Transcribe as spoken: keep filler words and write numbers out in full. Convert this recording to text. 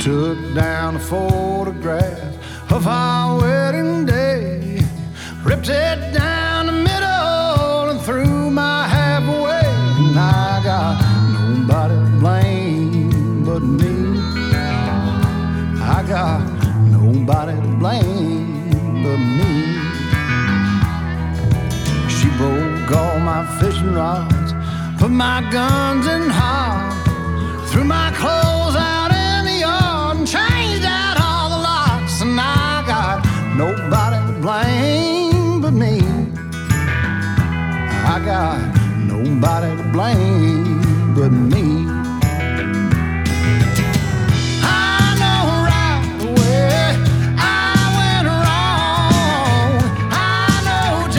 took down a photograph of our wedding day, ripped it down the middle and threw my half away. And I got nobody to blame but me. I got nobody to blame but me. She broke all my fishing rods, put my guns in hog, threw my clothes out in the yard and changed out all the locks. And I got nobody to blame but me. I got nobody to blame but me.